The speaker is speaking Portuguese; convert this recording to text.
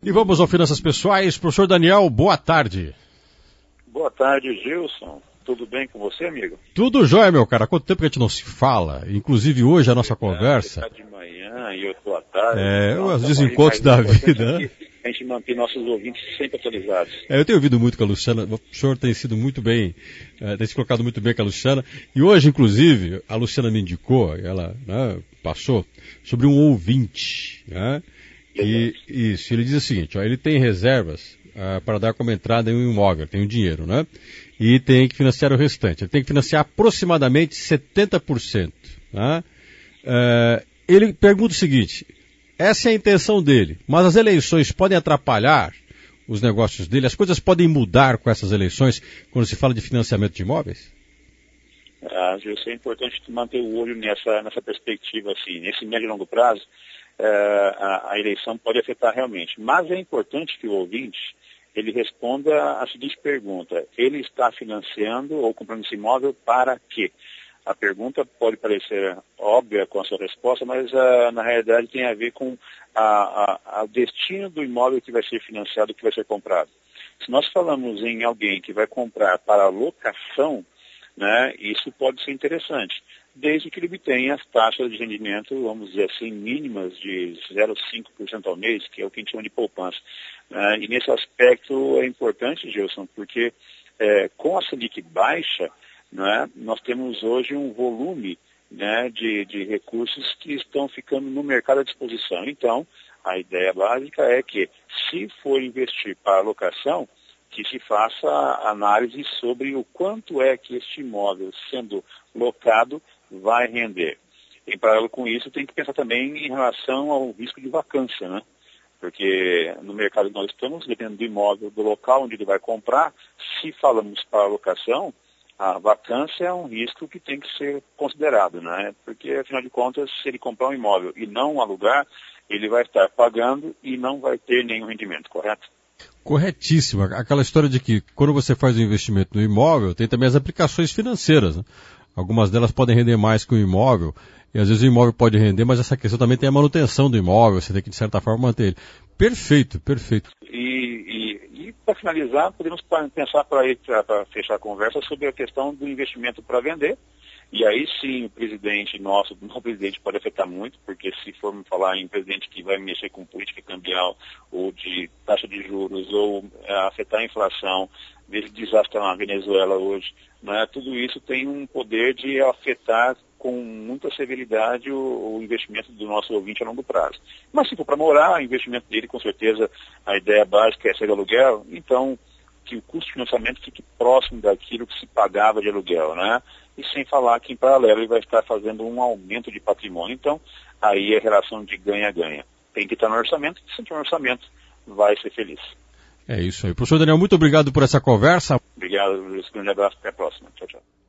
E vamos ao Finanças Pessoais. Professor Daniel, boa tarde. Boa tarde, Gilson. Tudo bem com você, amigo? Tudo jóia, meu cara. Há quanto tempo que a gente não se fala? Inclusive hoje a nossa conversa... Você tá de manhã e eu tô à tarde. Os desencontros da vida, né? A gente mantém nossos ouvintes sempre atualizados. Eu tenho ouvido muito com a Luciana. O senhor tem sido muito bem, tem se colocado muito bem com a Luciana. E hoje, inclusive, a Luciana me indicou, ela passou, sobre um ouvinte, né? E isso, ele diz o seguinte, ele tem reservas para dar como entrada em um imóvel, tem o dinheiro, né? E tem que financiar o restante. Ele tem que financiar aproximadamente 70%. Né? Ele pergunta o seguinte, essa é a intenção dele, mas as eleições podem atrapalhar os negócios dele? As coisas podem mudar com essas eleições quando se fala de financiamento de imóveis? Gilson, é importante manter o olho nessa perspectiva, assim, nesse médio e longo prazo. A eleição pode afetar realmente, mas é importante que o ouvinte ele responda a seguinte pergunta: ele está financiando ou comprando esse imóvel para quê? A pergunta pode parecer óbvia com a sua resposta, mas na realidade tem a ver com o destino do imóvel que vai ser financiado, que vai ser comprado. Se nós falamos em alguém que vai comprar para locação, né, isso pode ser interessante, desde que ele obtenha as taxas de rendimento, vamos dizer assim, mínimas de 0,5% ao mês, que é o que a gente chama de poupança. E nesse aspecto é importante, Gilson, porque com a Selic baixa, né, nós temos hoje um volume, né, de recursos que estão ficando no mercado à disposição. Então, a ideia básica é que, se for investir para locação, que se faça análise sobre o quanto é que este imóvel, sendo locado, vai render. Em paralelo com isso, tem que pensar também em relação ao risco de vacância, né? Porque no mercado que nós estamos, dependendo do imóvel, do local onde ele vai comprar, se falamos para locação, a vacância é um risco que tem que ser considerado, né? Porque, afinal de contas, se ele comprar um imóvel e não alugar, ele vai estar pagando e não vai ter nenhum rendimento, correto? Corretíssimo. Aquela história de que quando você faz o investimento no imóvel, tem também as aplicações financeiras, né? Algumas delas podem render mais que o imóvel, e às vezes o imóvel pode render, mas essa questão também tem a manutenção do imóvel, você tem que, de certa forma, manter ele. Perfeito, perfeito. E para finalizar, podemos pensar para fechar a conversa sobre a questão do investimento para vender. E aí sim o presidente nosso, o presidente pode afetar muito, porque se formos falar em presidente que vai mexer com política cambial, ou de taxa de juros, ou afetar a inflação, veja o desastre na Venezuela hoje, né? Tudo isso tem um poder de afetar com muita severidade o investimento do nosso ouvinte a longo prazo. Mas se for para morar, o investimento dele, com certeza, a ideia básica é ser de aluguel, então que o custo de financiamento fique próximo daquilo que se pagava de aluguel, né? E sem falar que, em paralelo, ele vai estar fazendo um aumento de patrimônio. Então, aí é a relação de ganha-ganha. Tem que estar no orçamento, se tiver no orçamento, vai ser feliz. É isso aí. Professor Daniel, muito obrigado por essa conversa. Obrigado, Luiz. Grande abraço, até a próxima. Tchau, tchau.